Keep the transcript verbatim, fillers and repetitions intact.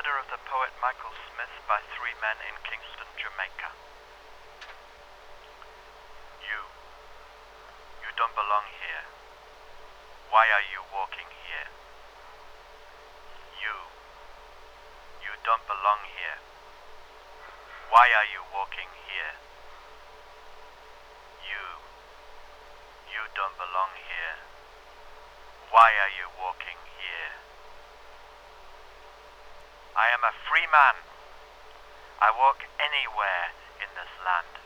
murder of the poet Michael Smith by three men in Kingston, Jamaica. You. You don't belong here. Why are you walking here? You. You don't belong here. Why are you walking here? You. You don't belong here. Why are you walking here? I am a free man. I walk anywhere in this land.